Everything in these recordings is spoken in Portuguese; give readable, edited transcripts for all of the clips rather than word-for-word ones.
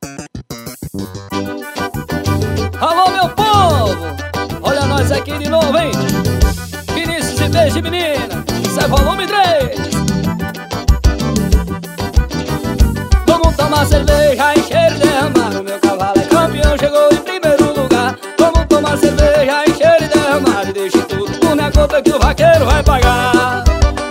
Alô, meu povo! Olha nós aqui de novo, hein? Vinícius e Beijo Menina, isso é volume 3. Vamos tomar cerveja e cheiro derramar. O meu cavalo é campeão, chegou em primeiro lugar. Vamos tomar cerveja e cheiro derramar. E deixe tudo por minha conta que o vaqueiro vai pagar.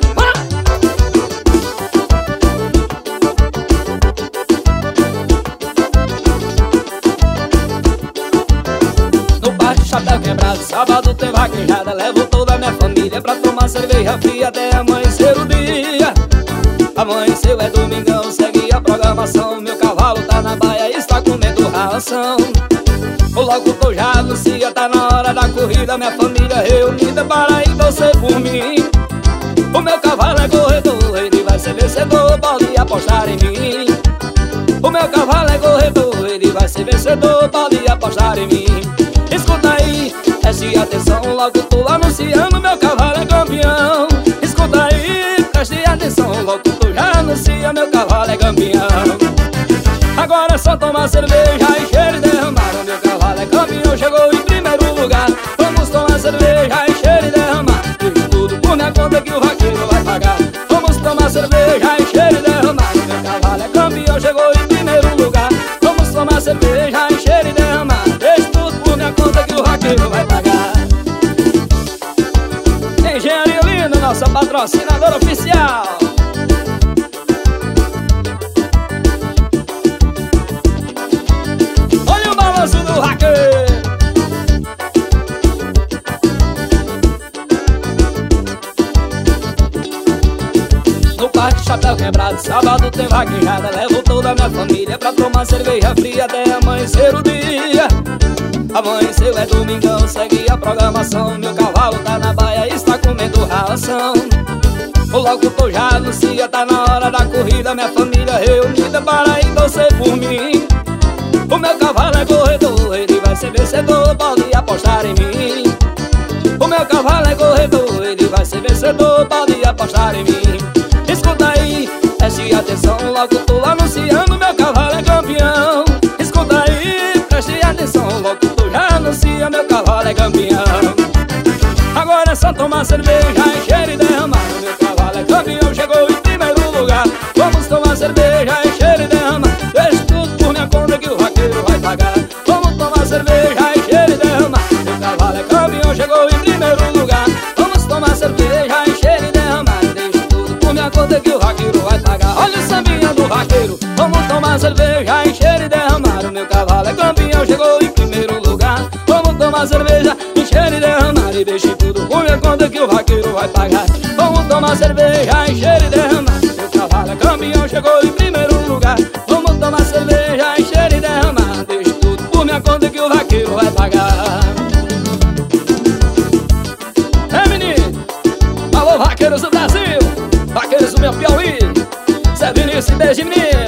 Chapéu quebrado, sábado tem vaquejada. Levo toda a minha família pra tomar cerveja fria até amanhecer o dia. Amanheceu é domingão, segue a programação. Meu cavalo tá na baia e está comendo ração. O locutor já anuncia, tá na hora da corrida. Minha família reunida para ir torcer por mim. O meu cavalo é corredor, ele vai ser vencedor, pode apostar em mim. O meu cavalo é corredor, ele vai ser vencedor, pode apostar em mim. Escuta aí, preste atenção, logo tô anunciando, meu cavalo é campeão. Escuta aí, preste atenção, logo tô já anuncia, meu cavalo é campeão. Agora é só tomar cerveja e cheiro e derramar. O meu cavalo é campeão, chegou em primeiro lugar. Vamos tomar cerveja e cheiro e derramar. Deixe tudo por minha conta que o vaqueiro vai pagar. Vamos tomar cerveja e cheiro e derramar. O meu cavalo é campeão, chegou em primeiro lugar. Vamos tomar cerveja e cheiro e derramar. Deixe tudo por minha conta que o vaqueiro vai pagar. Engenharia Linda, nossa patrocinadora oficial. Olha o balanço do vaqueiro. No parque Chapéu Quebrado, sábado tem vaquejada. Levo toda a minha família pra tomar cerveja fria até amanhecer o dia. Amanheceu é domingão, segue a programação. Meu cavalo tá na baia e está comendo ração. O locutor já anuncia, tá na hora da corrida. Minha família reunida para ir torcer por mim. O meu cavalo é corredor, ele vai ser vencedor, pode apostar em mim. O meu cavalo é corredor, ele vai ser vencedor, pode apostar em mim. Escuta aí, preste atenção, logo tô anunciando, meu cavalo é campeão. Escuta aí, preste atenção, logo tô já anuncia, meu cavalo é campeão. Agora é só tomar cerveja, encher e derramar. O meu cavalo é campeão, chegou em primeiro lugar. Vamos tomar cerveja, encher e derramar. Deixe tudo por minha conta que o vaqueiro vai pagar. Vamos tomar cerveja, encher e derramar. Meu cavalo é campeão, chegou em primeiro lugar. Vamos tomar cerveja, encher e derramar. Deixe tudo por minha conta que o vaqueiro vai pagar. Olha o sambinha do vaqueiro. Vamos tomar cerveja, encher e derramar. O meu cavalo é campeão, chegou em primeiro lugar. Vamos tomar cerveja, encher e derramar. E deixe tudo por minha conta que o vaqueiro vai pagar. Vamos tomar cerveja, encher e derramar. Meu cavalo é campeão, chegou em primeiro lugar. Vamos tomar cerveja, encher e derramar. Deixe tudo por minha conta que o vaqueiro vai pagar. É, menino! Alô, vaqueiros do Brasil! Vaqueiros do meu Piauí! Zé Vinícius e Beijo Menina!